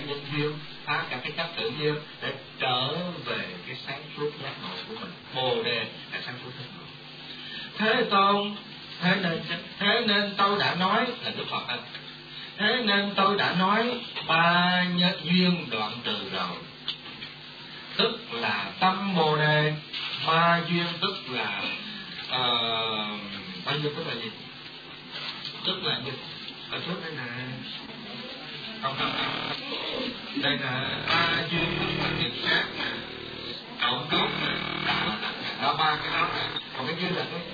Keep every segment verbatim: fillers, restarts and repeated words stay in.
nhân duyên, phá cả cái chấp tự nhiên để trở về cái sáng suốt giác ngộ của mình. Bồ đề là sáng suốt giác ngộ. Thế Tôn, thế nên thế nên tôi đã nói là Đức Phật anh. Thế nên tôi đã nói ba nhân duyên đoạn trừ rồi. Tức là tâm Bồ đề, ba duyên tức là uh, ba duyên tức là gì? Tức là gì? Ở trước đây nè, không không đây là ba duyên nghiệp sát nè, cộng tốt nè, đó ba cái đó. Còn cái kia là cái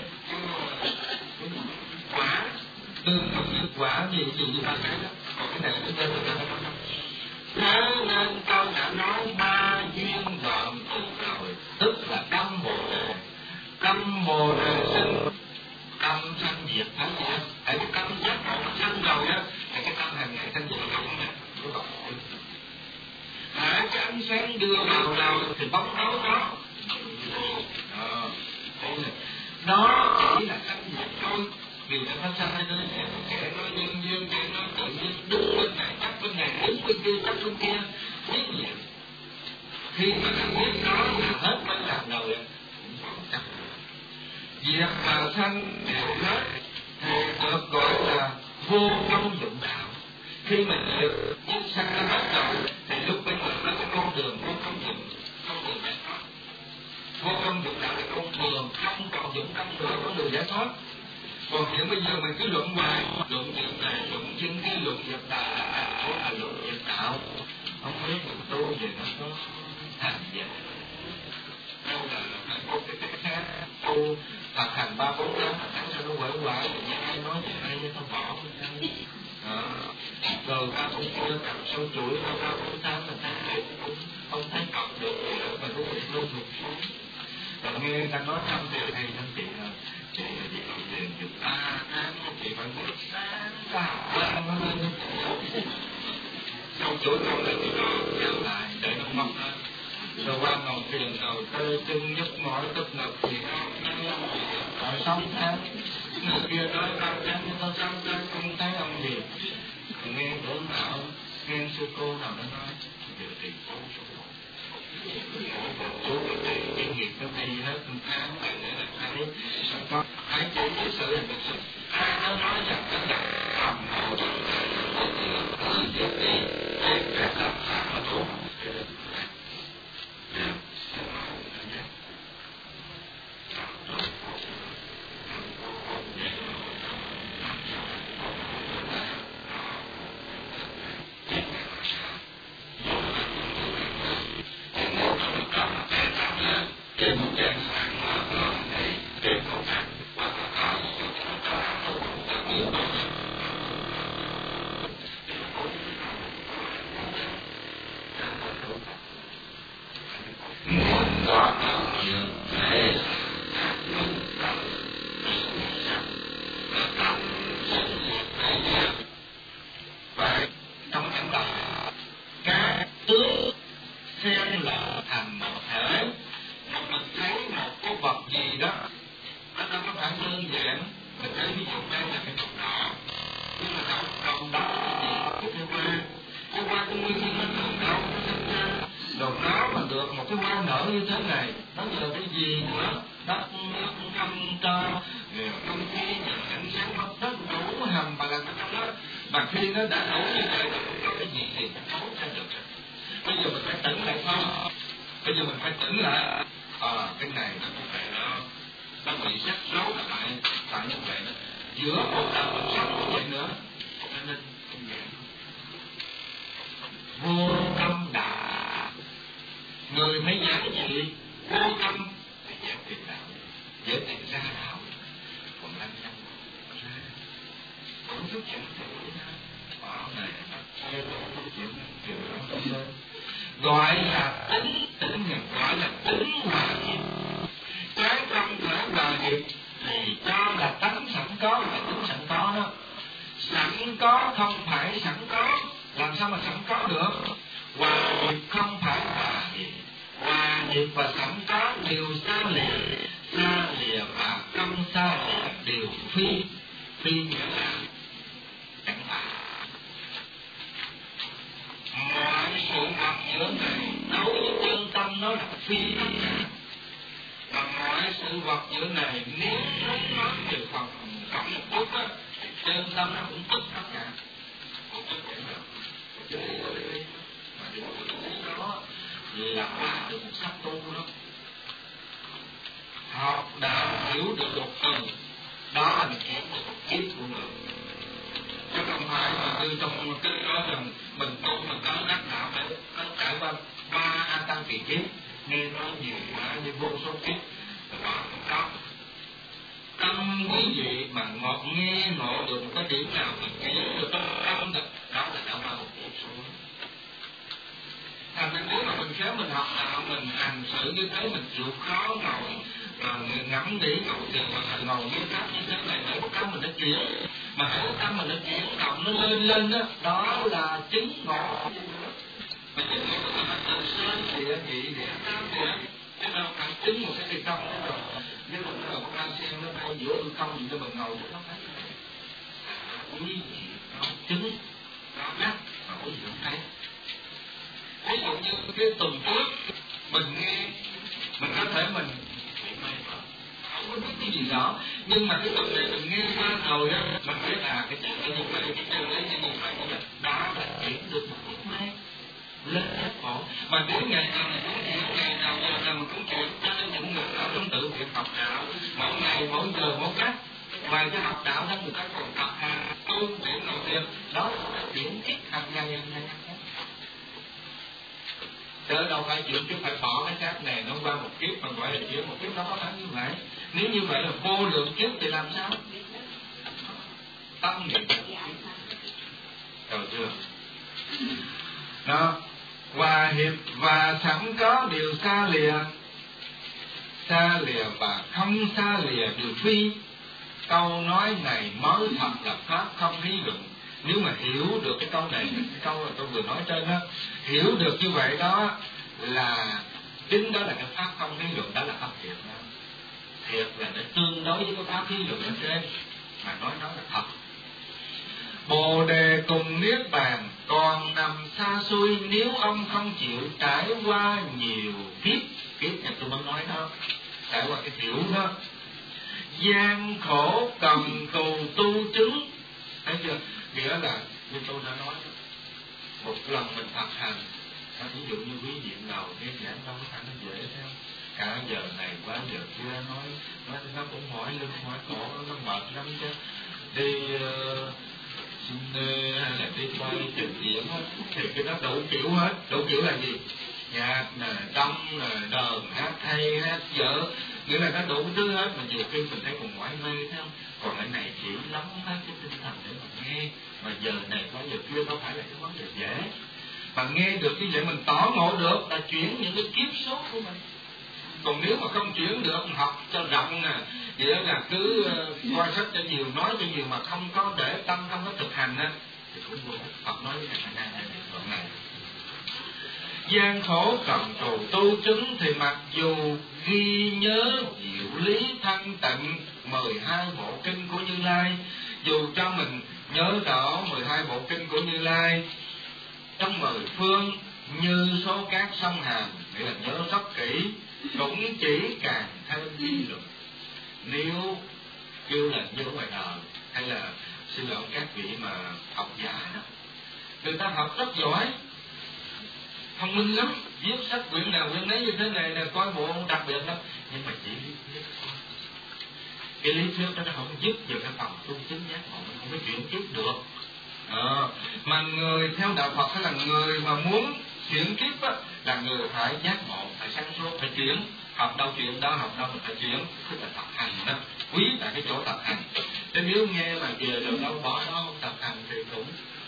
quả, tương ứng quả gì gì như ba cái đó. Còn cái này là cái tên là cái đó. Thế nên tôi đã nói ba duyên đoạn trừ rồi, tức là tâm Bồ đề. Tâm Bồ đề sinh, tâm sanh diệt phải gì hết? Tại cái tâm giác ngộ sanh rồi á, thì cái tâm hàng ngày sanh diệt không nè, đúng không? Hãy cái ánh sáng đưa vào đầu thì bóng tối đó. Đó, nó chỉ là sanh diệt thôi. Vì nó phát sanh ra đến kẻ nói nhân duyên, kẻ nói tự nhiên, đứng bên này chắc bên này, đứng bên kia chắc bên kia, biết gì? Khi mà đã biết nó là hết mới làm rồi, chắc việc mà sanh đều hết thì được gọi là vô công dụng đạo. Khi mình được những sanh nó hết rồi thì lúc bên mình nó có con đường vô công dụng, con đường giải thoát. Vô công dụng đạo là con đường, không còn dụng công đường, con đường giải thoát. Còn hiện bây giờ mình cứ luận hoài, luận việc này, luận chân kia, luận việc đạo, là luận việc đạo. Không biết mình tu về nó có thành gì. Đâu là phải có cái cái khác, tu thật hành ba bốn tháng, tháng sau nó quậy hoài, như ai nói gì ai như tao bỏ cái đó. Rồi ba bốn kia cầm sâu chuỗi, ba bốn tháng là thấy cũng không thấy cọc được, mà cũng bị luôn được xuống. Rồi nghe người ta nói thăm thì hay thăm chị là chị là chị còn tiền được ba tháng, chị phải một sáng cả sâu chuỗi không là chị còn kéo lại để nó mọc lên. Rồi qua ngồi thiền rồi tê chân nhức mỏi tức ngực thì rồi sáu tháng người kia nói ba tháng nhưng tôi sáu tháng không thấy ông gì. Nghe bữa nào nghe sư cô nào đó nói giờ thì cô số số thì cái nghiệp nó đi hết một tháng này nữa là thấy có thấy chỉ cái sự là sự ai nó nói rằng nó là cầm hộ cho cứ việc đi để các làm sao mà tốt. Gọi là tính tỉnh nghiệp, gọi là tính hòa nghiệp. Cái không thể hòa nghiệp thì cho là tánh sẵn có, là tính sẵn có đó. Sẵn có không phải sẵn có, làm sao mà sẵn có được? Hòa nghiệp không phải hòa nghiệp. Hòa nghiệp và sẵn có đều xa lìa, xa lìa và không xa lìa đều phi, phi nghĩa là chẳng hòa. Mọi giữa này đối với chân tâm nó là phi tất cả. Và mọi sự vật giữa này nếu nó nói về phần cộng một chút á, chân tâm nó cũng tức tất cả. Cũng tức vậy đó. Mà điều đó là qua được một sắc tu đó. Học đạo hiểu được một phần, đó là mình hiểu được một kiếp của người. Chứ không phải mà từ trong cái nói rằng mình tu mình có đắc đạo để có trải qua ba a tăng kỳ kiếp, nghe nói nhiều quá như vô số kiếp, đó không có. Tâm quý vị mà ngọt nghe ngộ được một cái điểm nào mình hiểu được trong tâm được, đó là đã qua một kiếp xuống. Thành nên nếu mà mình khéo mình học đạo, mình hành xử như thế, mình chịu khó ngồi mà ngẫm nghĩ ngồi thiền mà ngồi như pháp như thế này, để tâm mình nó chuyển, mà hãy tâm mình nó chuyển động nó lên lên đó, đó là chứng ngộ. Mà chứng ngộ là từ sơn địa nhị địa tam địa, chứ đâu phải chứng một cái cây tâm đó rồi. Nếu mình ngồi một đăng sen nó bay giữa hư không gì cho mình ngồi nó thấy quý vị nó chứng nó mắt mà quý vị không thấy. Ví dụ như cái tuần trước mình nghe, mình có thể mình không có biết cái gì đó, nhưng mà cái tuần này mình nghe qua rồi á, mình biết là cái chuyện như vậy, cái chuyện đấy như vậy, đó là chuyển được một chút mê lên hết khổ. Mà nếu ngày nào mình cũng chuyện, ngày nào giờ nào mình cũng chuyện, cho nên những người ở trong tự viện học đạo, mỗi ngày, mỗi giờ, mỗi cách, ngoài cái học đạo ra người ta còn tập hàng, tu, chuyển ngồi thiền, đó là chuyển ít hàng ngày, hàng ngày, hàng ngày. Chứ đâu phải chuyện chứ phải bỏ cái xác này nó qua một kiếp mà gọi là chuyển một kiếp, nó có phải như vậy. Nếu như vậy là vô lượng kiếp thì làm sao? Tâm niệm rồi chưa? Đó, hòa hiệp và sẵn có điều xa lìa, xa lìa và không xa lìa điều phi. Câu nói này mới thật là pháp không lý luận. Nếu mà hiểu được cái câu này, cái câu mà tôi vừa nói trên đó, hiểu được như vậy đó là chính đó là cái pháp không lý luận, đó là pháp thiệt đó. Thiệt là để tương đối với cái pháp lý luận ở trên, mà nói nó là thật. Bồ đề cùng niết bàn còn nằm xa xôi, nếu ông không chịu trải qua nhiều kiếp, kiếp này tôi mới nói đó, trải qua cái hiểu đó. Gian khổ cần cù tu chứng, thấy chưa? Nghĩa là như tôi đã nói, một lần mình thực hành, ví dụ như quý vị nào nghe giảng đâu có phải nó dễ theo. Cả giờ này quá giờ kia nói, nói nó cũng mỏi lưng mỏi cổ, nó mệt lắm chứ. Đi uh, xin uh, hay là đi quay trình diễn hết, thì cái đó đủ kiểu hết. Đủ kiểu là gì? Nhạc nè, đông nè, đờn, hát hay, hát dở, nghĩa là nó đủ thứ hết, mà nhiều khi mình thấy còn mỏi mê thấy không? Còn cái này chỉ lắm hết cái tinh thần để mà nghe, mà giờ này quá giờ kia đâu phải là cái vấn đề dễ. Mà nghe được như vậy mình tỏ ngộ được là chuyển những cái kiếp số của mình. Còn nếu mà không chuyển được, học cho rộng nè, vậy là cứ uh, coi sách cho nhiều, nói cho nhiều mà không có để tâm, không có thực hành á, thì cũng vô. Phật nói với thằng Nam này, đoạn này. Gian khổ cần cầu tu chứng thì mặc dù ghi nhớ diệu lý thanh tịnh mười hai bộ kinh của Như Lai, dù cho mình nhớ rõ mười hai bộ kinh của Như Lai trong mười phương như số cát sông Hàn, nghĩa là nhớ rất kỹ, cũng chỉ càng thêm lý luận. Nếu kêu là như ngoài đời, hay là xin lỗi các vị mà học giả đó, người ta học rất giỏi, thông minh lắm, viết sách quyển nào quyển nấy như thế này là coi bộ đặc biệt lắm, nhưng mà chỉ lý thuyết. Cái lý thuyết đó nó không giúp được cái phần tu chứng giác ngộ, mình không có chuyển kiếp được. À, mà người theo đạo Phật hay là người mà muốn chuyển kiếp á, là người phải giác ngộ, phải sáng suốt, phải chuyển. Học đâu chuyện đó, học đâu mình phải chuyển, tức là thực hành đó. Quý tại cái chỗ thực hành. Thế nếu nghe mà về đâu đâu bỏ đó không thực hành thì cũng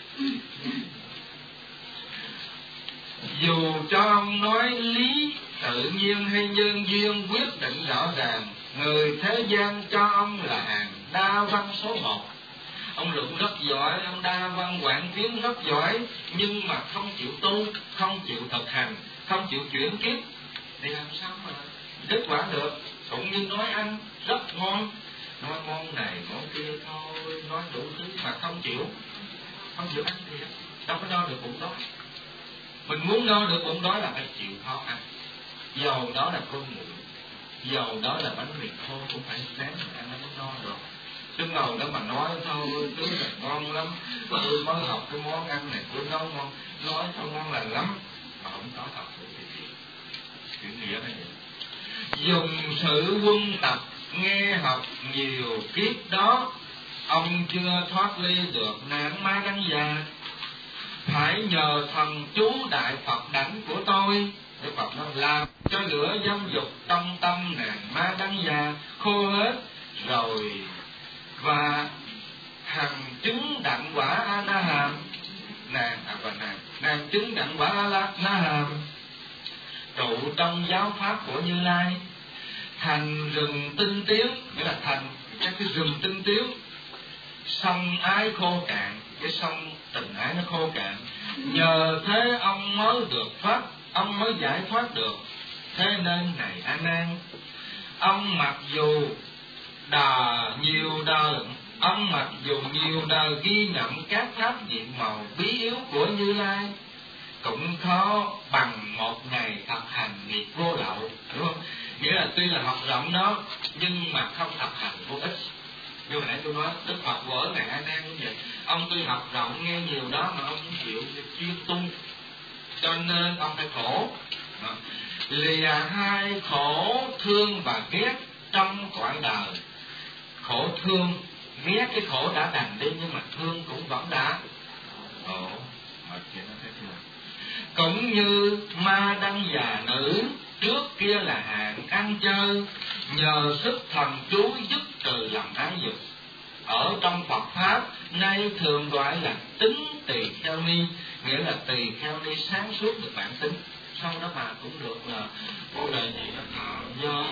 dù cho ông nói lý tự nhiên hay nhân duyên quyết định rõ ràng, người thế gian cho ông là hàng đa văn số một. Ông luận rất giỏi, ông đa văn quảng kiến rất giỏi, nhưng mà không chịu tu, không chịu thực hành, không chịu chuyển kiếp, thì làm sao mà kết quả được? Cũng như nói ăn rất ngon, nói ngon này ngon kia thôi, nói đủ thứ mà không chịu, không chịu ăn thì đâu có đo được bụng đó. Mình muốn no được bụng đói là phải chịu khó ăn. Dầu đó là cơm nguội, dầu đó là bánh mì khô cũng phải sáng mà ăn nó mới no được. Chứ ngồi đó mà nói thôi đứa này ngon lắm, tôi mới học cái món ăn này tôi nấu ngon, nói thôi ngon là lắm mà không có thật sự thì chuyện nghĩa này. Dùng sự quân tập nghe học nhiều kiếp đó, ông chưa thoát ly được nạn ma đăng già. Phải nhờ thần chú đại Phật đảnh của tôi, Đức Phật nói làm cho lửa dâm dục trong tâm nàng ma đăng già khô hết rồi, và hằng chứng đặng quả A Na Hàm. Nàng à và nàng nàng chứng đặng quả A Na Hàm trụ trong giáo pháp của Như Lai. Thành rừng tinh tiếu, nghĩa là thành cái, cái rừng tinh tiếu, sông ái khô cạn, cái sông tình ái nó khô cạn. Nhờ thế ông mới được thoát, ông mới giải thoát được. Thế nên này A Nan, ông mặc dù đà nhiều đời, ông mặc dù nhiều đời ghi nhận các pháp nhiệm màu bí yếu của Như Lai, cũng khó bằng một ngày thực hành nghiệp vô lậu, đúng không? Nghĩa là tuy là học rộng đó, nhưng mà không thực hành vô ích. Như hồi nãy tôi nói, Đức Phật vỡ ngày A Nan cũng vậy. Ông tuy học rộng nghe nhiều đó mà ông không chịu chuyên tu, cho nên ông phải khổ. Đó. Lìa hai khổ thương và ghét trong cõi đời. Khổ thương, ghét cái khổ đã đành đi nhưng mà thương cũng vẫn đã khổ. Cũng như ma đăng già nữ trước kia là hạng ăn chơi, nhờ sức thần chú giúp trừ lòng ái dục. Ở trong Phật Pháp nay thường gọi là tính tỳ kheo ni, nghĩa là tỳ kheo ni sáng suốt được bản tính. Sau đó mà cũng được là vô đời gì đó thọ do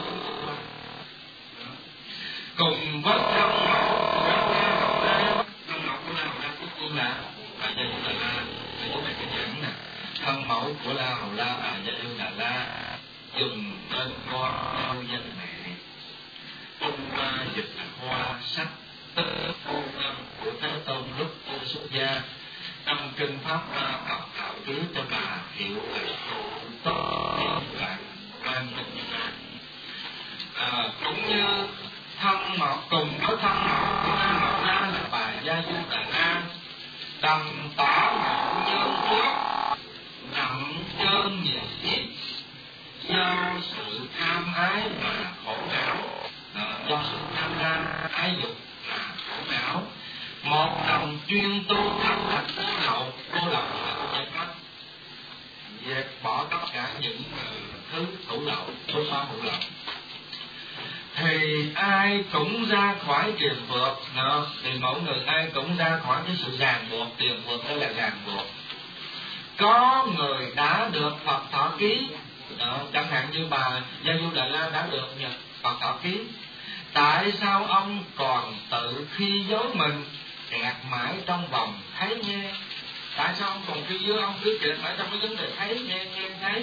cùng với thân mẫu của La Hầu La. Thân mẫu của La Hầu La cuối cùng là à Gia Du Đà La, là chỗ này cái giảng nè. Thân mẫu của La Hầu La à Gia Du Đà La dùng tên con theo danh mẹ, Trung Hoa dịch là hoa sắc tức phu âm của Thế Tôn lúc cô xuất gia. Trong kinh Pháp Hoa Phật thảo ký cho bà hiểu là tốt hiện lại quan minh à, cũng như thân mẫu cùng với thân mẫu của La Hầu La là bà Gia Du Đà La, đầm tỏ ngộ nhân trước nặng trơn nhiều ít, do sự tham ái mà khổ não, à, do sự tham lam ái dục là khổ não. Một lòng chuyên tu thân hành vô lậu, vô lậu là giải thoát, dẹp bỏ tất cả những thứ thủ lậu, số phá hữu lậu, thì ai cũng ra khỏi tiền buộc. Thì mỗi người ai cũng ra khỏi cái sự ràng buộc. Tiền buộc đó là ràng buộc. Có người đã được Phật thọ ký, đó, chẳng hạn như bà Gia Du Đà La đã được nhận Phật thọ ký. Tại sao ông còn tự khi dối mình, kẹt mãi trong vòng thấy nghe? Tại sao ông còn khi dối, ông cứ kẹt mãi trong cái vấn đề thấy nghe nghe thấy?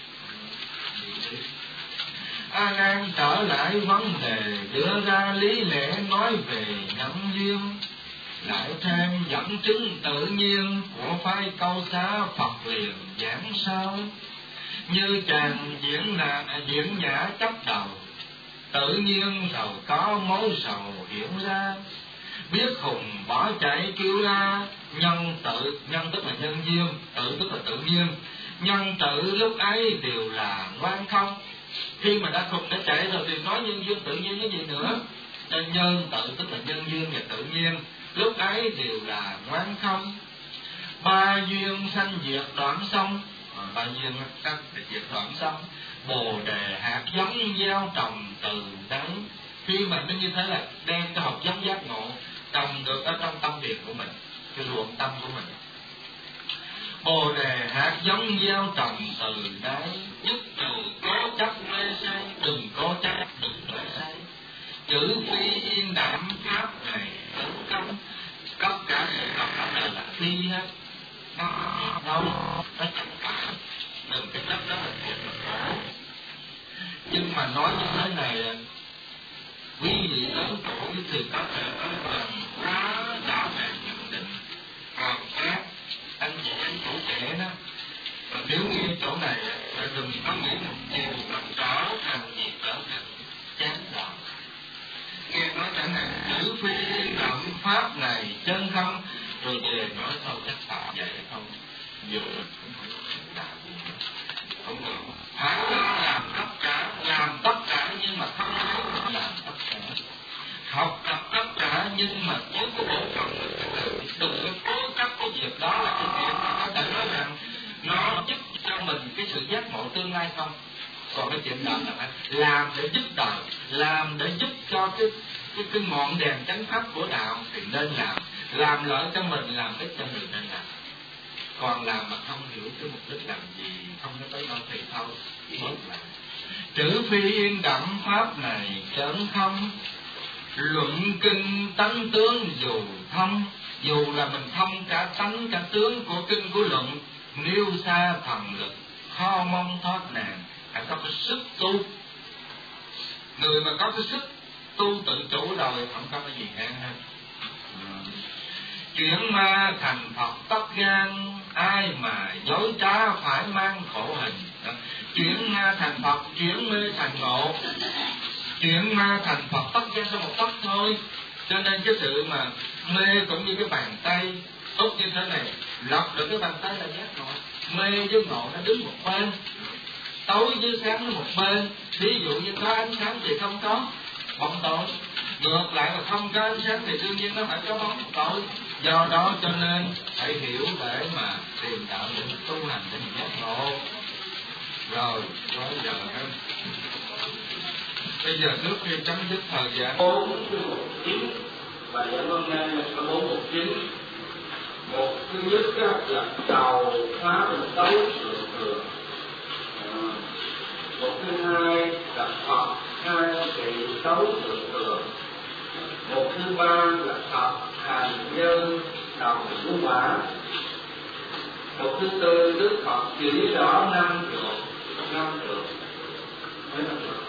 A Nan trở lại vấn đề đưa ra lý lẽ nói về nhân duyên, lại thêm dẫn chứng tự nhiên của phái câu xá Phật liền giảng sao. Như chàng diễn là diễn nhã chấp đầu, tự nhiên rồi có mối sầu hiện ra. Biết hùng bỏ chạy kêu la, nhân tự, nhân tức là nhân duyên, tự tức là tự nhiên. Nhân tự lúc ấy đều là ngoan không. Khi mà đã khùng đã chạy rồi thì nói nhân duyên tự nhiên cái gì nữa. Nên nhân tự tức là nhân duyên và tự nhiên, lúc ấy đều là ngoan không. Ba duyên sanh diệt đoạn xong, à, ba duyên sanh diệt đoạn xong, bồ đề hạt giống gieo trồng từ đấy. Khi mà nó như thế là đem cái hạt giống giác ngộ trồng được ở trong tâm điền của mình, cái ruộng tâm của mình. Bồ đề hạt giống gieo trồng từ đấy, giúp trừ cố chấp mê say, đừng cố chấp, đừng mê say. Chữ phi yên đảm pháp này tấn công, tất cả sự vật ở đây là phi hết. Nó đâu, nó chẳng phải. Đừng cái chấp đó là thiệt là khổ. Nhưng mà nói như thế này, quý vị lớn tuổi thì có thể ở gần quá rõ ràng nhận định. Còn khác, anh chị em tuổi trẻ đó, đừng có nghĩ một chiều mà trở thành gì trở thành chán đời. Nghe nói thế này, chữ phi yên đẳng pháp này chân không, rồi về nói sau chắc tạ vậy không vừa không được. Phải làm tất cả, làm tất cả nhưng mà không phải làm tất cả. Học tập tất cả nhưng mà với cái bộ phận đừng có cố chấp cái việc đó là cái chuyện mà có thể nói rằng nó giúp cho mình cái sự giác ngộ tương lai không. Còn cái chuyện đó là phải làm để giúp đời, làm để giúp cho cái cái, cái ngọn đèn chánh pháp của đạo thì nên làm, làm lợi cho mình, làm ích cho mình nên làm. Còn làm mà không hiểu cái mục đích làm gì, không có tới đâu thì thôi, bớt lại. Chữ phi yên đẳng pháp này chấn không, luận kinh tánh tướng dù thông, dù là mình thông cả tánh cả tướng của kinh của luận, nêu xa thần lực khó mong thoát nạn. Phải có cái sức tu. Người mà có cái sức tu tự chủ rồi không có cái gì ngang hơn. Chuyển ma thành Phật tất gan, ai mà dối trá phải mang khổ hình. Chuyển ma thành Phật, chuyển mê thành ngộ. Chuyển ma thành Phật tất gan trong một tấc thôi. Cho nên cái sự mà mê cũng như cái bàn tay úp như thế này, lọc được cái bàn tay là giác ngộ. Mê với ngộ nó đứng một bên, tối với sáng nó một bên. Ví dụ như có ánh sáng thì không có bóng tối, ngược lại là không có ánh sáng thì đương nhiên nó phải có bóng tối. Do đó cho nên phải hiểu để mà tìm đạo để mình tu hành để mình giác ngộ. Rồi bây giờ bây giờ trước khi chấm dứt thời gian bốn cái mục chính và giải hôm nay có bốn mục chính. Một thứ nhất là cầu phá tấu sự thừa. Một thứ hai là Phật hai trị tấu sự thừa. Một thứ ba là Phật hành nhân đồng cứu quả. Một thứ tư Đức Phật chỉ rõ năm trượt, năm trượt. Mấy năm trượt?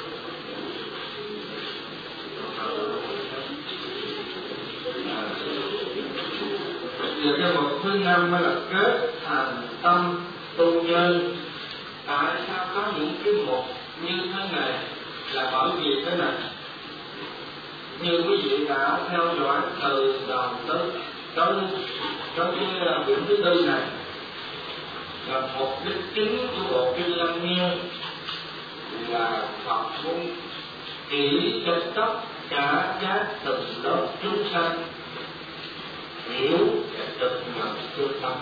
Giờ cái một thứ năm là kết thành tâm tu nhân. Tại sao có những cái mục như thế này? Là bởi vì thế này, như quý vị đã theo dõi từ đầu tới tới tới cái điểm thứ tư này, là mục đích chính của bộ kinh Lăng Nghiêm là Phật muốn chỉ cho tất cả các từng lớp chúng sanh hiểu và thực nhận chân tâm.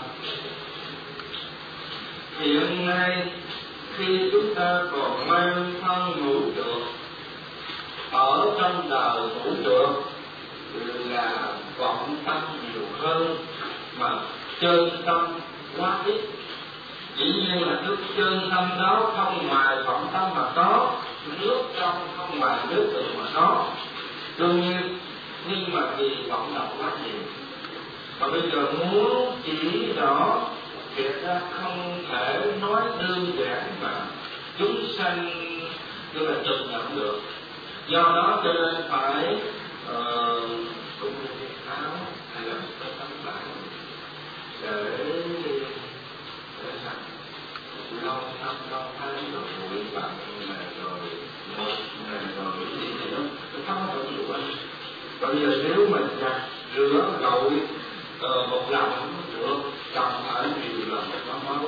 Hiện nay khi chúng ta còn mang thân ngũ trược, ở trong đời ngũ trược là vọng tâm nhiều hơn mà chân tâm quá ít. Dĩ nhiên là nước chân tâm đó không ngoài vọng tâm mà có, nước trong không ngoài nước tự mà có. Đương nhiên, nhưng mà vì vọng động quá nhiều. Và bây giờ muốn chỉ rõ việc ra không thể nói đơn giản mà chúng sanh như là trực nhận được. Do đó cho nên phải uh, cũng như cái áo hay là một cái tấm bản để để sạch lâu năm lâu tháng rồi bụi bặm này rồi một này rồi cái gì này đó nó không có đủ anh. Bây giờ nếu mình giặt rửa gội uh, một lần không được, cần phải nhiều lần một có máu.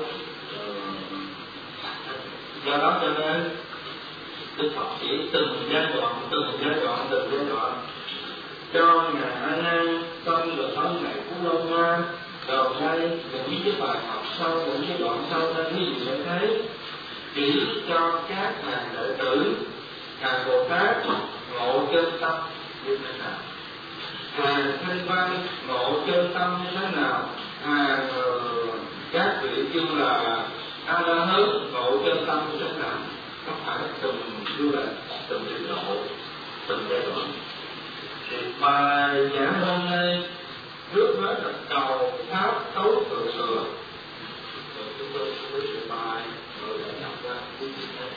Do đó cho nên Đức Phật chỉ từng giai đoạn, từng giai đoạn, từng giai đoạn cho Ngài A Nan trong được thân này Phú Lâu Hoa. Rồi đây những cái bài học sau, những cái đoạn sau đây ví dụ như thế, chỉ cho các ngài đệ tử ngài Bồ Tát ngộ chân tâm như thế nào, ngài Thanh Văn ngộ chân tâm như thế nào, ngài các vị kêu là A La Hán ngộ chân tâm như thế nào. Nó phải từng đưa là từng trình độ, từng giai đoạn. Thì bài giảng hôm nay trước hết là cầu pháp tấu tự thừa. Rồi chúng tôi sẽ biết cái bài rồi để đọc ra quý vị thôi.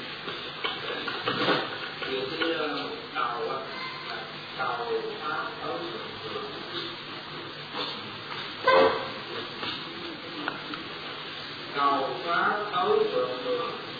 Thì cái cầu là cầu pháp tấu tự thừa. Cầu pháp tấu tự thừa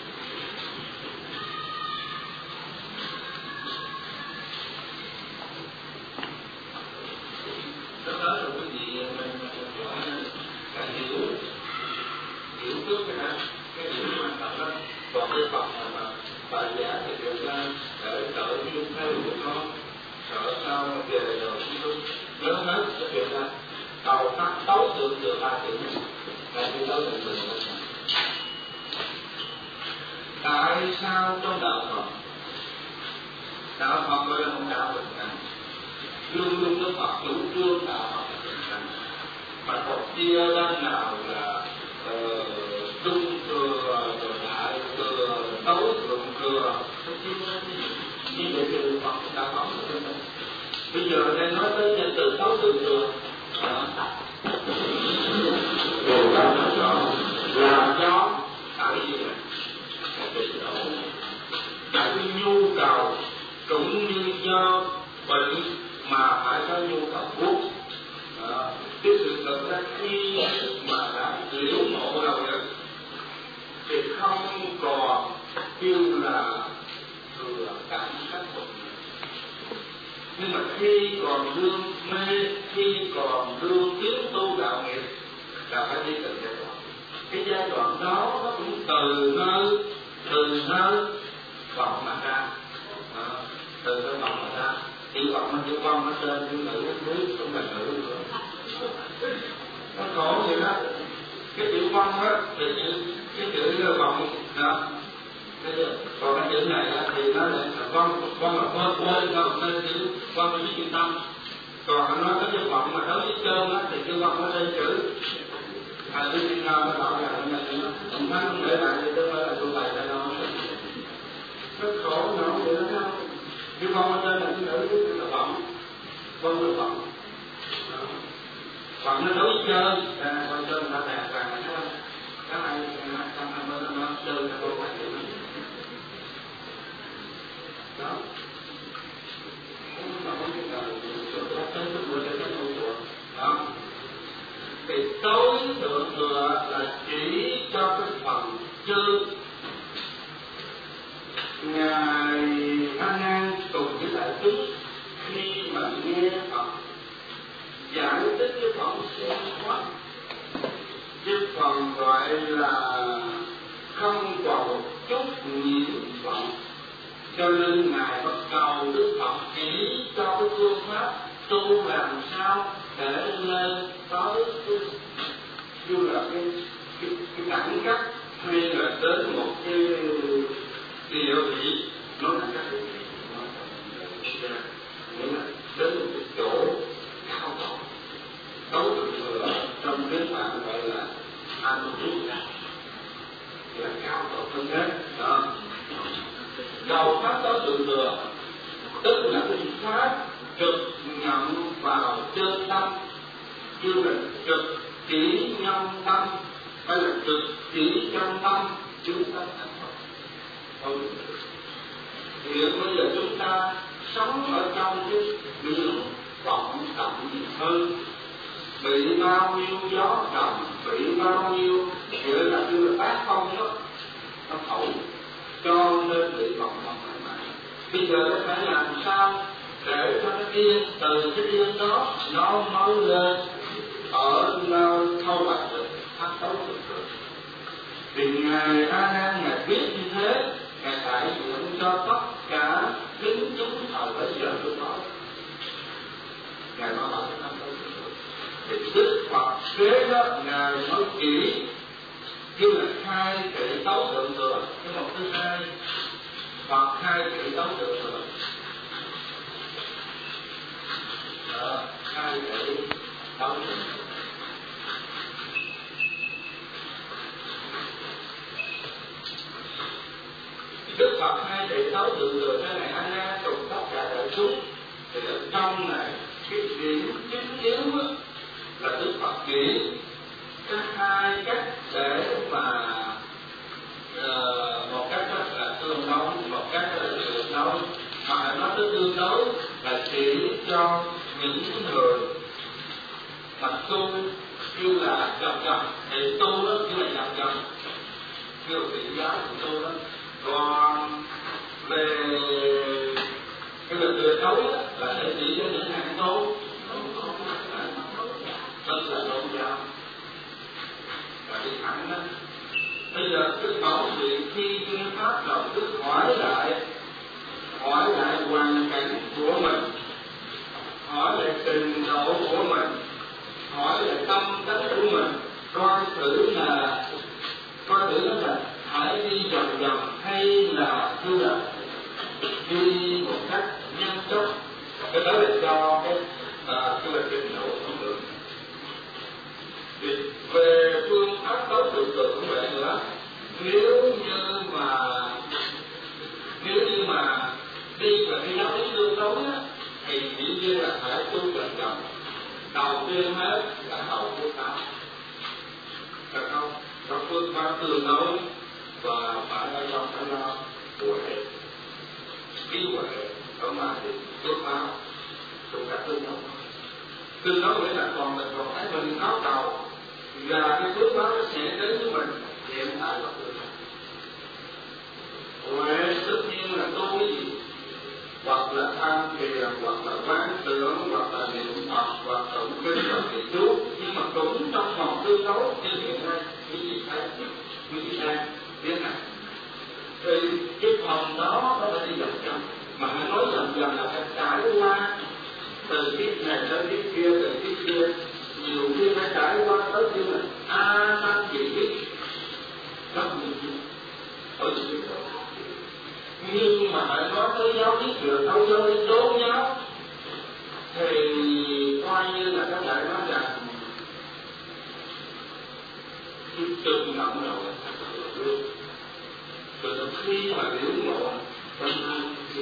cầu pháp tấu tượng được ba chữ là chữ tấu tượng được. Tại sao trong đạo Phật, đạo Phật gọi là một đạo bình đẳng, luôn luôn Đức Phật chủ trương đạo Phật là bình đẳng, mà Phật chia ra nào là trung thừa, rồi đại thừa, tấu thượng thừa, như vậy thì Phật đạo Phật là bình đẳng. Bây giờ đây nói tới danh từ tấu thượng thừa, rồi các bạn chọn là cho tại vì tại vì nhu cầu cũng như do bệnh mà phải có nhu cầu thuốc. À, cái sự thật ra khi mà đã liễu ngộ rồi thì không còn như là thừa cảm giác bệnh. Nhưng mà khi còn đương mê, khi còn đương tiến tu đạo nghiệp là phải đi từng giai đoạn. Cái giai đoạn đó nó cũng từ nơi từ nơi vọng mà ra, à, từ nơi vọng mà ra. Chữ vọng nó chữ con nó trên, chữ nữ nó dưới cũng là nữ nữa. Nó khổ vậy đó. Cái chữ con á thì cái chữ vọng đó. Còn cái chữ này á thì nó là con con là con quên không nên chữ con là chữ tâm. Còn nó có chữ vọng mà đối với cơm á thì chữ vọng nó lên chữ. À, tôi xin nào nó bảo là như vậy đó. Ông thấy không để lại thì tôi nói là tôi bày ra đâu. Rất khổ nó vậy đó không? Chứ con ở trên là cái nữ cái là vọng. Con là vọng. Vọng nó đối chơi. À, con chơi người ta đẹp vàng này không? Cái này trong hai mươi năm nó chơi cho cô phải hiểu. Đó. Không có cái đời tôi tới cái người để cái tu của. Đó. Thì tối thượng thừa là chỉ cho cái phần chư. Ngài A Nan cùng với đại chúng khi mà nghe Phật giải thích cái phần siêu thoát, cái phần gọi là không còn một chút nhiễm vọng, cho nên Ngài bắt đầu Đức Phật chỉ cho cái phương pháp tu làm sao để lên tới cái như là cái cái, cái đẳng cấp hay là đến một cái địa vị nó là cái địa vị nghĩa là đến một cái chỗ cao độ tấu thượng thừa trong cái bạn gọi là an trú là cao độ hơn thế đó. Đầu pháp tấu thượng thừa tức là cái pháp trực nhận vào chân tâm, chứ là trực chỉ nhân tâm hay là trực chỉ trong tâm chúng ta thành Phật. Hiện bây giờ chúng ta sống ở trong cái biển vọng động hơn, bị bao nhiêu gió động, bị bao nhiêu nghĩa là như là tác phong đó nó thổi, cho nên bị vọng động mãi mãi. Bây giờ nó phải làm sao để cho nó yên, từ cái yên đó nó mới lên ở nơi thâu bạch được phát tấu được được. Thì Ngài A Nan Ngài biết như thế, Ngài đại diện cho tất cả lính chúng thời bấy giờ lúc đó. Ngài nói bảo cái năm tấu được. Thì Đức Phật kế đó Ngài nói chỉ như là hai kệ tấu thượng thừa, cái một thứ hai Phật hai kệ tấu thượng thừa. Ờ, hai kệ tấu thượng thừa. Đức Phật hai kệ tấu thượng thừa cho Ngài A Nan cùng tất cả đại chúng. Thì ở trong này cái điểm chính yếu là Đức Phật chỉ cái hai cách để mà uh, một cách là tương đối, một cách là tương đối, mà nó tới tương đối là chỉ cho những người mà tu như là dòng dòng thì tu đó như là dòng dòng kêu vị giáo của tu đó. Còn về cái việc tuyệt đối là để chỉ cho những hạng tu rất là tôn giáo và đi thẳng đó. Bây giờ Đức Bảo Viện khi nghe pháp rồi Đức hỏi lại hỏi lại hoàn cảnh của mình, hỏi lại trình độ của mình, hỏi rồi cũng vậy nữa. Nếu như mà nếu như mà đi và cái giáo lý tương đối á, thì dĩ nhiên là phải tu trần trọng. Đầu tiên hết là hậu phước báo, được không? Trong phước báo tương đối và phải ở trong phải lo huệ, trí huệ ở ngoài thì phước báo cũng đã tương đối. Tương đối nghĩa là còn mình còn thấy mình có cầu và cái phước báo nó sẽ đến với mình hiện tại và tương lai. Huệ tất nhiên là tu cái gì? Hoặc là tham thiền, hoặc là quán tưởng, hoặc là niệm Phật, hoặc là tụng kinh, hoặc là chú, nhưng mà cũng trong vòng tương đối như hiện nay, quý vị thấy, quý vị đang biết này. Thì cái phòng đó nó phải đi dần dần, mà hãy nói dần dần là phải trải qua từ kiếp này tới kiếp kia, từ kiếp kia, nhiều khi phải trải qua tới như là a tăng dị kiếp, rất nhiều kiếp, ở những kiếp đó. Nhưng mà hãy nói tới giáo lý truyền thống, giáo lý tôn giáo thì coi như là các bạn nói rằng trực ngậm rồi rồi khi mà biểu ngộ tâm linh thì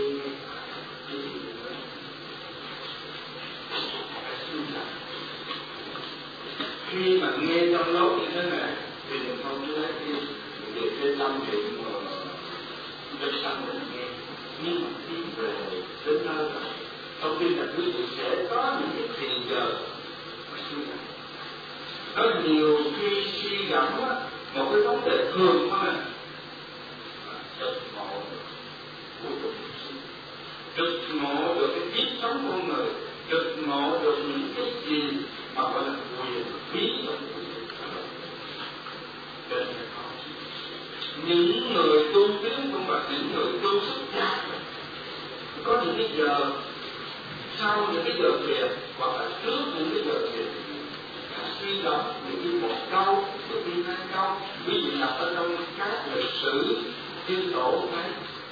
khi mà nghe trong lốt như thế này thì mình không cứ lấy đi được cái tâm niệm rất sẵn mình nghe, nhưng mà khi về đến nơi rồi thông tin là quý vị sẽ có những cái thiền giờ mà suy gẫm. Có nhiều khi suy gẫm á, một cái vấn đề thường thôi trực ngộ của cuộc sống, trực ngộ được cái kiếp sống con người, trực ngộ được những cái gì mà gọi là quyền bí trong cuộc sống. Nên những người tu tiến không phải những người tu xuất gia, có những cái giờ sau những cái giờ thiền hoặc là trước những cái giờ thiền suy gẫm những cái một câu, những cái hai câu, ví dụ đọc ở trong các lịch sử tiên tổ thấy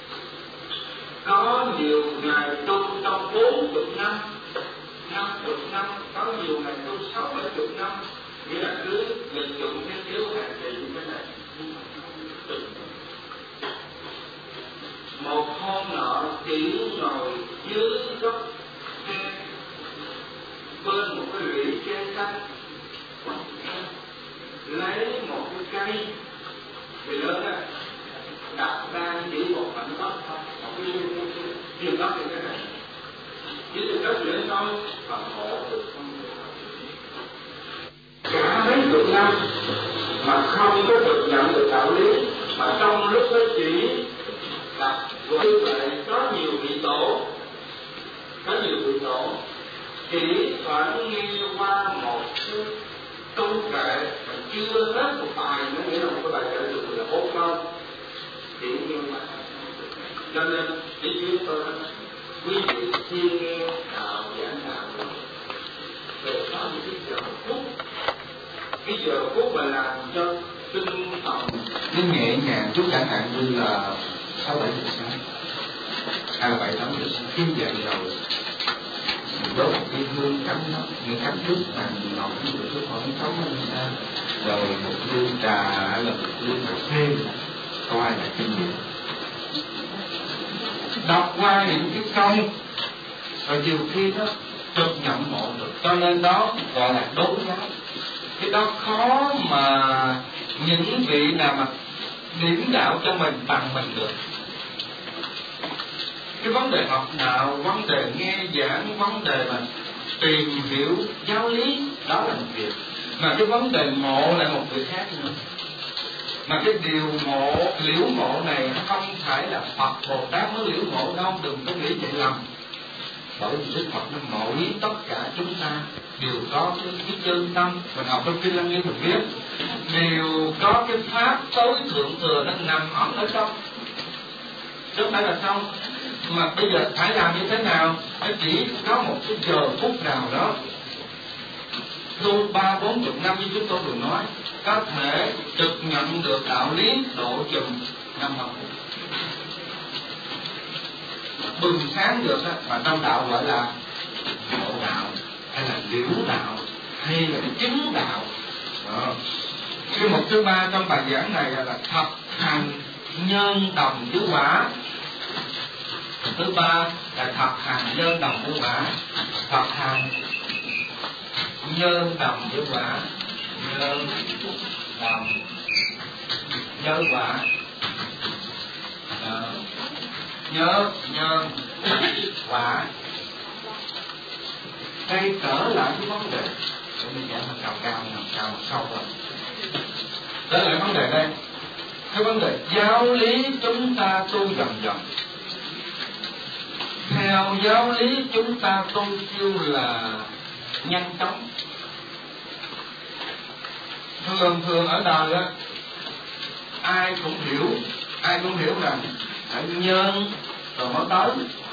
có nhiều ngày tu trong bốn chục năm, năm chục năm, có nhiều ngày tu sáu bảy chục năm, nghĩa là cứ lịch dụng cái thiếu hạn thì như thế này. Một hôm nọ chỉ ngồi dưới gốc cây bên một cái rễ cây xanh, lấy một cái cây thì lớn á đặt ra chỉ một mảnh đất thôi, một cái viên đất như thế này, chỉ được đất dễ thôi và ngộ được không cả mấy chục năm mà không có được nhận được đạo lý, mà trong lúc đó chỉ đặt như vậy có nhiều vị tổ, có nhiều vị tổ chỉ phải nghe qua một cái câu kệ mà chưa hết một bài nữa, nghĩa là một cái bài kệ được là bốn câu chỉ nghe qua. Cho nên ý kiến tôi quý vị khi nghe đạo giảng đạo về có những cái giờ phút, cái giờ phút mà làm cho tinh thần nó nhẹ nhàng chút, chẳng hạn như là sáu bảy giờ sáng hay là bảy tám giờ sáng khi dậy rồi đốt một cái hương cắm nó, những cắm trước bàn ngọc như trước khoảng sáu mươi sao, rồi một ly trà hay là một ly cà phê, coi lại kinh nghiệm, đọc qua những cái câu, rồi nhiều khi nó trực nhận ngộ được. Cho nên đó gọi là đốn giáo. Cái đó khó mà những vị nào mà điểm đạo cho mình bằng mình được. Cái vấn đề học đạo, vấn đề nghe giảng, vấn đề mà tìm hiểu giáo lý, đó là một việc. Mà cái vấn đề ngộ là một việc khác nữa. Mà cái điều ngộ, liễu ngộ này nó không phải là Phật Bồ Tát mới liễu ngộ đâu, đừng có nghĩ vậy lầm. Bởi vì Đức Phật nó ngộ ý tất cả chúng ta đều có cái, cái chân tâm. Mình học trong Kinh Lăng Nghiêm mình biết đều có cái pháp tối thượng thừa nó nằm ẩn ở trong, chứ không phải là không. Mà bây giờ phải làm như thế nào? Nó chỉ có một cái giờ phút nào đó tu ba bốn chục năm như chúng tôi vừa nói, có thể trực nhận được đạo lý độ chừng năm học bừng sáng được đó, mà trong đạo gọi là ngộ đạo hay là liễu đạo hay là chứng đạo đó. Cái mục thứ ba trong bài giảng này là thực hành nhân đồng tứ quả. Thứ ba là thực hành nhân đồng tứ quả. Thực hành nhân đồng tứ quả. Nhân đồng tứ quả. À, nhớ nhân quả. Đây trở lại cái vấn đề để mình giảng cao cao nào cao sâu rồi. Trở lại vấn đề đây, cái vấn đề giáo lý chúng ta tu dần dần. Theo giáo lý chúng ta tu kêu là nhanh chóng. Thường thường ở đời á, ai cũng hiểu, ai cũng hiểu rằng phải nhân rồi mới tới.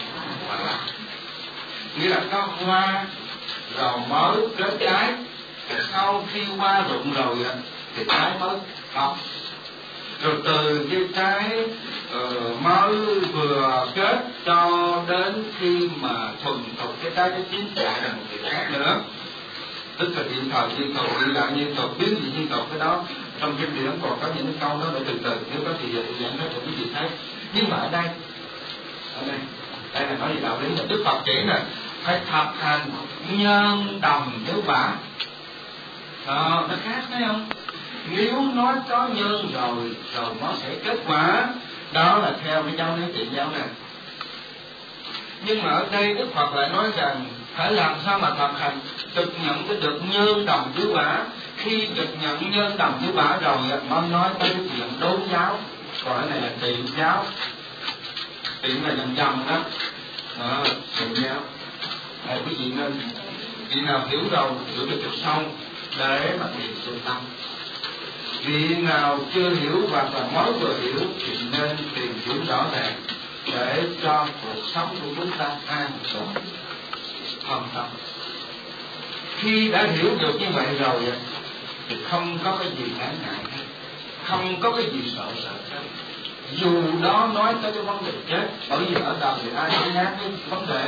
Nghĩa là có hoa rồi mới kết trái, sau khi hoa rụng rồi thì trái mới mọc, rồi từ cái trái uh, mới vừa kết cho đến khi mà thuần thục cái trái nó chín lại là một việc khác nữa. Tức là hiện thời liên tục, hiện đại liên tục, biến gì liên tục cái đó. Trong kinh điển còn có những câu đó để từ từ, nếu có thì giảng đó cũng gì thấy. Nhưng mà ở đây, ở đây, đây là nói về đạo lý, là Đức Phật chỉ là phải thực hành nhân đồng tứ quả. Đó, nó khác thấy không? Nếu nói có nhân rồi, rồi nó sẽ kết quả. Đó là theo cái giáo lý Tịnh giáo này. Nhưng mà ở đây Đức Phật lại nói rằng phải làm sao mà thực hành thực nhận cái được nhân đồng tứ quả. Khi thực nhận nhân đồng tứ quả rồi mới nói tới cái chuyện đốn giáo. Còn cái này là tiện giáo. Tiện là dần dần đó. Đó, tiện giáo. Đây, quý vị nên, vị nào hiểu rồi, hiểu được chút sâu để mà tìm sự tâm. Vị nào chưa hiểu hoặc là mới vừa hiểu thì nên tìm hiểu rõ ràng để cho cuộc sống của chúng ta an toàn, thông tâm. Khi đã hiểu được như vậy rồi thì không có cái gì ngại ngại hết, không có cái gì sợ sợ hết. Dù đó nói tới cái vấn đề chết, bởi vì ở đời thì ai cũng nhắc cái vấn đề.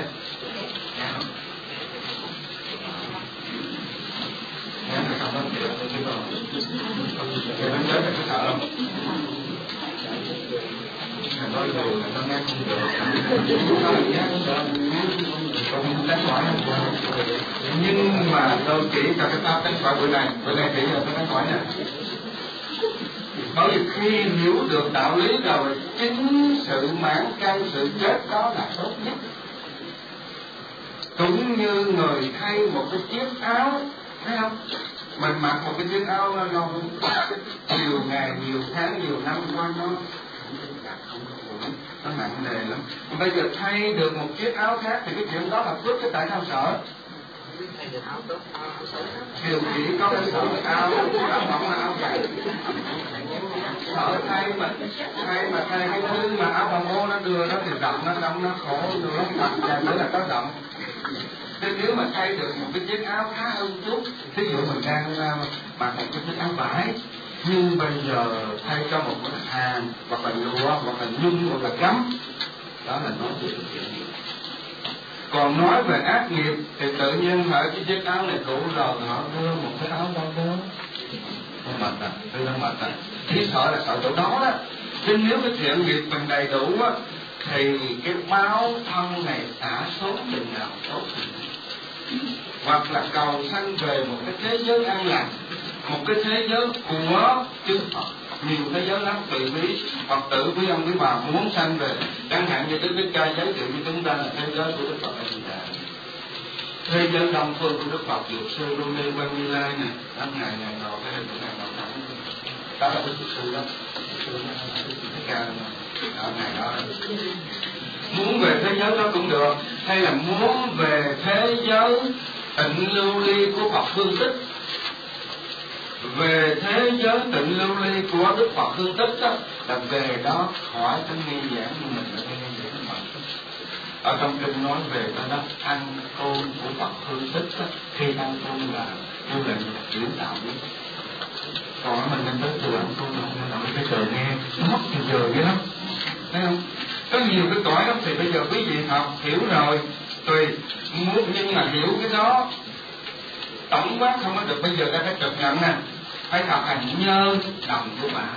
Nghe là không nói chuyện tôi biết rồi. Cái nó chết là cái sợ lắm. Mình nói rồi là nó nghe không được. Nó là nghe không được. Không đánh hỏi không được. Nhưng mà tôi chỉ cho cái pháp đánh hỏi bữa nay. Bữa nay chỉ là tôi đánh hỏi nè. Bởi vì khi hiểu được đạo lý rồi, chính sự mãn căn sự chết đó là tốt nhất. Cũng như người thay một cái chiếc áo, thấy không? Mình mặc một cái chiếc áo lâu nhiều ngày, nhiều tháng, nhiều năm qua nó nó nặng nề lắm. Bây giờ thay được một chiếc áo khác thì cái chuyện đó là phước, chứ tại sao sợ? Điều chỉ có cái sợ áo, áo mỏng là áo dày. Sợ thay mà thay mà thay cái thứ mà áo bằng ô nó đưa nó thì rộng, nó đông, nó khổ, nó mặc dài nữa là có rộng. Thế nếu mà thay được một cái chiếc áo khá hơn chút, ví dụ mình đang uh, mặc một cái chiếc áo vải, nhưng bây giờ thay cho một cái hàng hoặc là lụa hoặc là nhung hoặc là gấm, đó là nói về chuyện gì. Còn nói về ác nghiệp thì tự nhiên hỏi cái chiếc áo này cũ rồi họ đưa một cái áo đâu đó nó mệt à, tôi đang mệt à. Chỉ sợ là sợ chỗ đó đó. Chứ nếu cái thiện nghiệp mình đầy đủ á thì cái báo thân này xả xuống chừng nào tốt chừng. Hoặc là cầu sanh về một cái thế giới an lành, một cái thế giới của chư Phật, nhiều thế giới lắm, tùy quý Phật tử quý ông quý bà muốn sanh về. Chẳng hạn như Đức Thích Ca giới thiệu với chúng ta là thế giới của Đức Phật A Di Đà, thế giới đông phương của Đức Phật Dược Sư Lưu Ly Quan Như Lai này, đó ngày ngày đầu cái hình của ngày đầu tháng, đó là Đức Dược Sư đó, Đức Thích Ca ở ngày đó. Muốn về thế giới đó cũng được, hay là muốn về thế giới tịnh lưu ly của Phật Hương Tích, về thế giới tịnh lưu ly của Đức Phật Hương Tích đó, là về đó hỏi cái nghe giảng của mình là nghe giảng mà. Ở trong kinh nói về cái đó ăn côn của Phật Hương Tích đó, khi ăn côn là kêu là chuyển đạo đi. Còn mình nên tới từ ăn côn là mình phải chờ nghe, nó mất thì giờ vậy lắm, thấy không? Có nhiều cái cõi lắm thì bây giờ quý vị học hiểu rồi, tùy muốn, nhưng mà hiểu cái đó tổng quát không có được. Bây giờ ta phải trực nhận nè, phải thực hành nhân đồng của quả.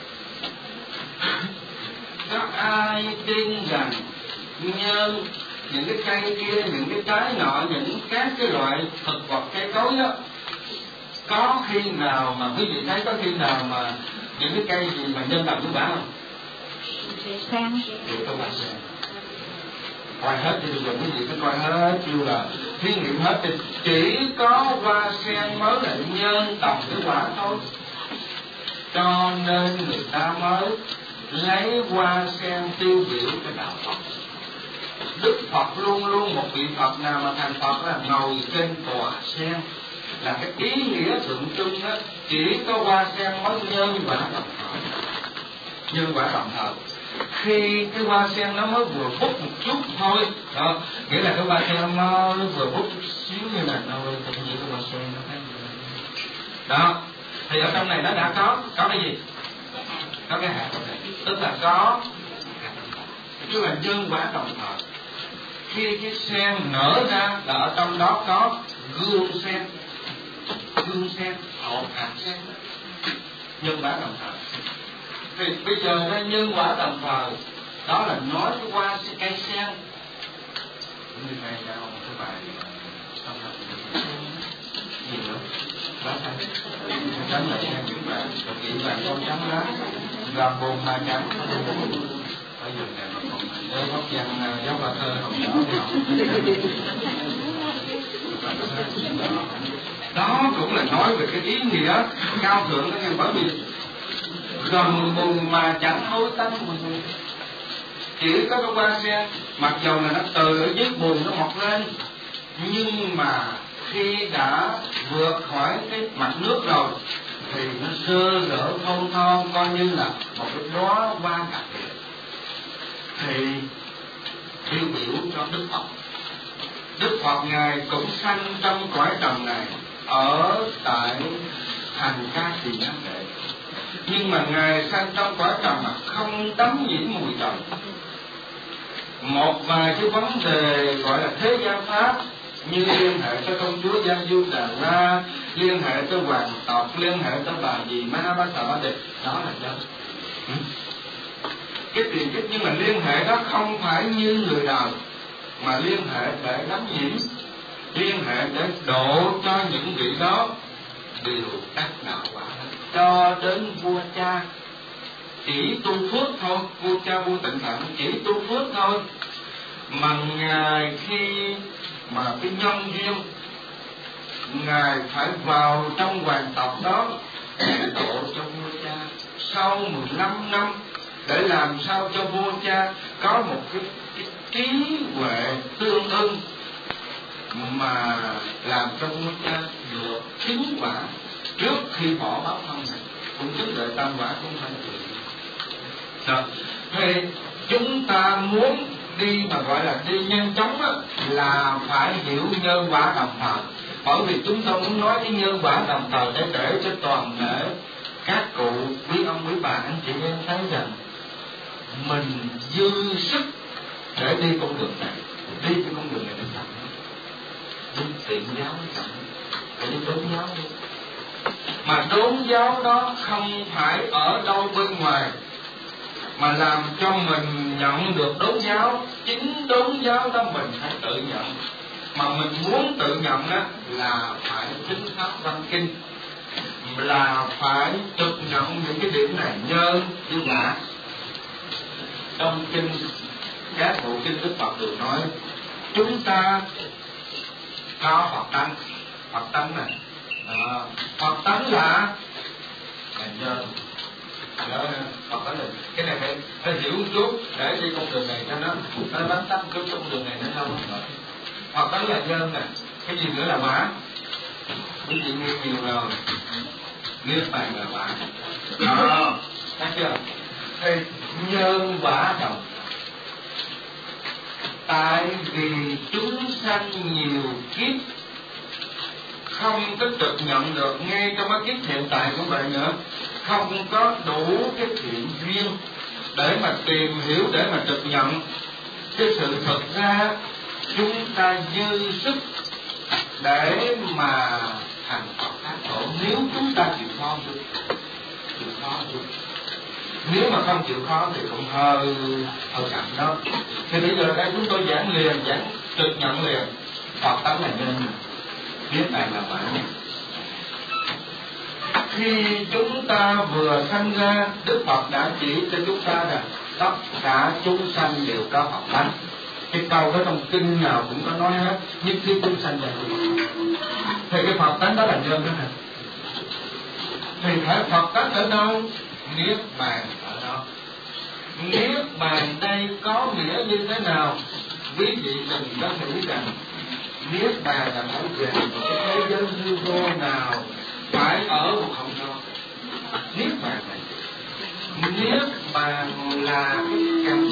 Có ai tin rằng nhân, những cái cây kia, những cái trái nọ, những các cái loại thực vật cây cối đó, có khi nào mà quý vị thấy có khi nào mà những cái cây gì mà nhân đồng của quả không? Sen. Thì có quả sen. Coi hết thì bây giờ quý vị phải coi hết, chưa là thí nghiệm hết thì chỉ có hoa sen mới là nhân đồng cái quả thôi. Cho nên người ta mới lấy hoa sen tiêu biểu cái đạo Phật. Đức Phật luôn luôn một vị Phật nào mà thành Phật là ngồi trên tòa sen, là cái ý nghĩa tượng trưng đó. Chỉ có hoa sen mới nhân quả đồng thời, nhân quả đồng thời. Khi cái hoa sen nó mới vừa phút một chút thôi đó, nghĩa là cái hoa sen nó, nó vừa phút chút xíu như là đâu tôi không chỉ cái hoa sen nó thấy đó. Thì ở trong này nó đã có có cái gì? Có cái hạt, tức là có tức là nhân quả đồng thời. Khi cái sen nở ra là ở trong đó có gương sen, gương sen, hột hạt sen, nhân quả đồng thời. Thì bây giờ nó nhân quả đồng thời, đó là nói qua cây sen. Như vậy là một cái bài xong rồi gì nữa? Lá xanh, trắng lại sen biển vàng, rồi kiện vàng con trắng lá, làm bồn mà trắng. Ở vùng này mà còn nhớ góc văn giáo bà thơ không nhỏ thì không. Đó cũng là nói về cái ý nghĩa cao thượng đó, bởi vì gần bùn mà chẳng hối tánh mình. Chỉ có cái hoa sen, mặc dầu là nó từ ở dưới bùn nó mọc lên, nhưng mà khi đã vượt khỏi cái mặt nước rồi thì nó sơ rỡ thôn thon, coi như là một cái đóa hoa cà phê. Thì tiêu biểu cho Đức Phật. Đức Phật Ngài cũng sanh trong cõi trần này, ở tại thành Ca Tỳ Nhã Đệ. Nhưng mà Ngài sanh trong cõi trần mà không đắm nhiễm mùi trần. Một vài cái vấn đề gọi là thế gian pháp, như liên hệ tới công chúa Giang Du Đà La, liên hệ tới hoàng tộc, liên hệ tới bà dì Ma Ba Xà Ba Đề, đó là do ừ? cái tiền kiếp. Nhưng mà liên hệ đó không phải như người đời, mà liên hệ để đắm nhiễm, liên hệ để độ cho những vị đó đều đắc đạo quả. Cho đến vua cha chỉ tu phước thôi, vua cha vua Tịnh Phạn chỉ tu phước thôi, mà Ngài khi mà cái nhân duyên Ngài phải vào trong hoàng tộc đó để độ cho vua cha sau mười lăm năm, để làm sao cho vua cha có một cái, cái trí huệ tương ưng mà làm cho vua cha được chứng quả trước khi bỏ báo thân này, cũng chứng đợi tam quả cũng phải được. Rồi, thì chúng ta muốn đi mà gọi là đi nhanh chóng đó, là phải hiểu nhân quả đồng thời. Bởi vì chúng ta muốn nói cái nhân quả đồng thời để để cho toàn thể các cụ, quý ông, quý bà, anh chị em thấy rằng mình dư sức để đi con đường này, đi cái con đường này nó chậm, đi tiện giáo nó chậm, để đi đốn giáo đi. Mà đốn giáo đó không phải ở đâu bên ngoài, mà làm cho mình nhận được đốn giáo. Chính đốn giáo đó mình phải tự nhận. Mà mình muốn tự nhận đó là phải chính pháp văn kinh, là phải thực nhận những cái điểm này nhân như quả. Trong kinh, các bộ kinh Đức Phật đều nói chúng ta có Phật tánh. Phật tánh này à, Phật tánh là là nhân. Đó, Phật tánh là cái này phải, phải hiểu một chút để đi con đường này cho nó nó bắn tắt cái con đường này nó lâu hơn. Phật tánh là nhân nè, cái gì nữa là quả. Quý vị nghe nhiều rồi, niết bàn là quả. Đó, thấy chưa? Thì nhân quả đồng. Tại vì chúng sanh nhiều kiếp không có trực nhận được, ngay trong cái kiếp hiện tại của bạn nữa, không có đủ cái thiện duyên để mà tìm hiểu, để mà trực nhận cái sự thật ra chúng ta dư sức để mà thành Phật Tát Tổ nếu chúng ta chịu khó được, chịu khó được. Nếu mà không chịu khó thì cũng hơi hơi chậm đó. Thì bây giờ đây chúng tôi giảng liền, giảng trực nhận liền. Phật tánh là nhân, biết này là bản. Khi chúng ta vừa sanh ra, Đức Phật đã chỉ cho chúng ta là tất cả chúng sanh đều có Phật tánh. Cái câu đó trong kinh nào cũng có nói hết, nhất thiết chúng sanh là thì cái Phật tánh đó là nhân đó nè. Thì phải Phật tánh ở đâu? Niết bàn ở đó. Niết bàn đây có nghĩa như thế nào? Quý vị đừng có nghĩ rằng niết bàn là phải về một cái thế giới hư vô nào, phải ở một không gian. Niết bàn này, niết bàn là cái cảnh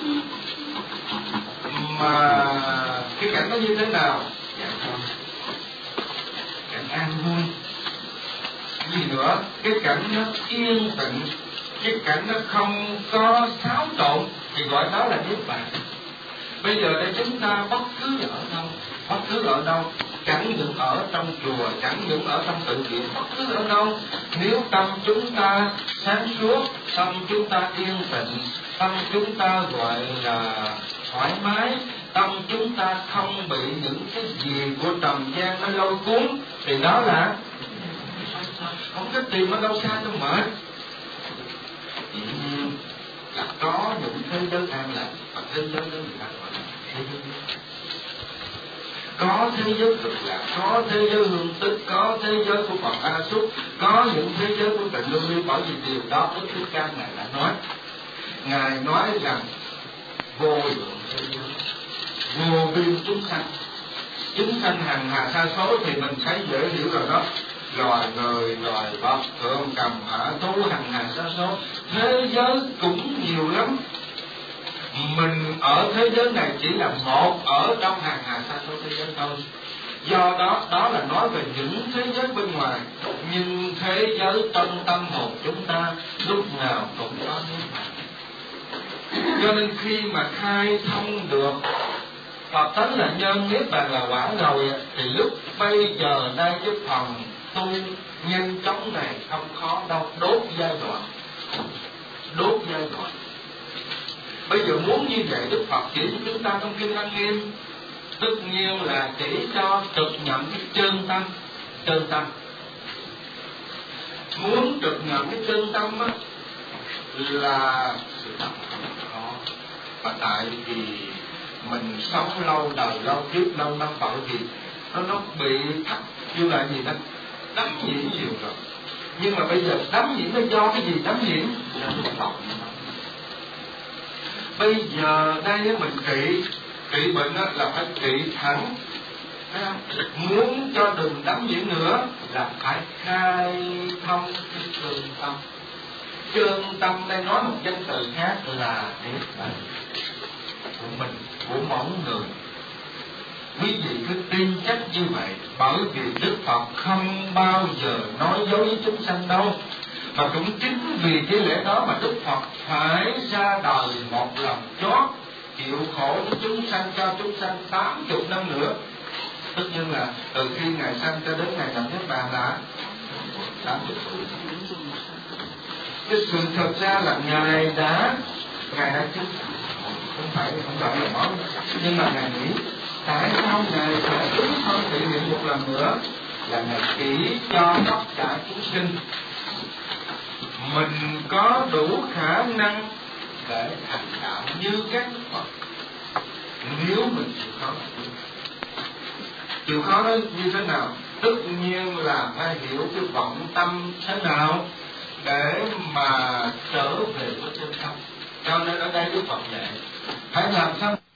mà cái cảnh nó như thế nào? Cảnh không, cảnh an vui. Gì nữa? Cái cảnh nó yên tĩnh, cái cảnh nó không có xáo trộn thì gọi đó là niết bàn. Bây giờ đây chúng ta bất cứ ở đâu, bất cứ ở đâu, chẳng những ở trong chùa, chẳng những ở trong tự viện, bất cứ ở đâu, nếu tâm chúng ta sáng suốt, tâm chúng ta yên tĩnh, tâm chúng ta gọi là thoải mái, tâm chúng ta không bị những cái gì của trần gian nó lôi cuốn, thì đó là không có tìm ở đâu xa đâu mà. Dĩ nhiên là có những thế giới an lành, và thế giới đó người ta gọi là thế giới. Có thế giới cực lạc, có thế giới hương tích, có thế giới của Phật A Xúc, có những thế giới của Tịnh Luân Lưu. Bởi vì điều đó Đức Thích Ca Ngài đã nói. Ngài nói rằng vô lượng thế giới, vô biên chúng sanh. Chúng sanh hằng hà sa số thì mình thấy dễ hiểu rồi đó. Loài người, loài vật, thượng cầm, hạ thú, hằng hà sa số. Thế giới cũng nhiều lắm. Mình ở thế giới này chỉ là một ở trong hàng hà sa số thế giới thôi. Do đó, đó là nói về những thế giới bên ngoài. Nhưng thế giới trong tâm hồn chúng ta lúc nào cũng có niết bàn. Cho nên khi mà khai thông được Phật tánh là nhân, niết bàn là quả rồi, thì lúc bây giờ đây cái phần tu nhanh chóng này không khó đâu. Đốt giai đoạn, đốt giai đoạn. Bây giờ muốn như vậy, Đức Phật chỉ cho chúng ta trong Kinh Lăng Nghiêm, tất nhiên là chỉ cho trực nhận cái chân tâm. Chân tâm muốn trực nhận cái chân tâm á, là sự thật không khó. Và tại vì mình sống lâu đời lâu kiếp lâu năm, bởi vì nó nó bị thắt như là gì đó, đắm nhiễm nhiều rồi. Nhưng mà bây giờ đắm nhiễm nó do cái gì đắm nhiễm? Là Đức Phật. Bây giờ đây mình trị trị bệnh là phải trị thẳng. Muốn cho đừng đắm nhiễm nữa là phải khai thông cái chân tâm. Chân tâm đây nói một danh từ khác là niết bàn của mình, của mỗi người. Quý vị cứ tin chắc như vậy, bởi vì Đức Phật không bao giờ nói dối với chúng sanh đâu. Mà cũng chính vì cái lẽ đó mà Đức Phật phải ra đời một lần chót, chịu khổ với chúng sanh, cho chúng sanh tám chục năm nữa. Tất nhiên là từ khi Ngài sanh cho đến Ngài nhập Niết Bàn là tám chục tuổi. Cái sự thật ra là Ngài đã Ngài đã chứng, không phải không phải là nói, nhưng mà Ngài nghĩ tại sao Ngài phải ứng thân thị hiện một lần nữa, là Ngài chỉ cho tất cả chúng sinh mình có đủ khả năng để thành đạo như các Đức Phật. Nếu mình chịu khó, chịu khó đó như thế nào? Tất nhiên là phải hiểu cái vọng tâm thế nào để mà trở về với chân tâm. Cho nên ở đây Đức Phật dạy phải làm sao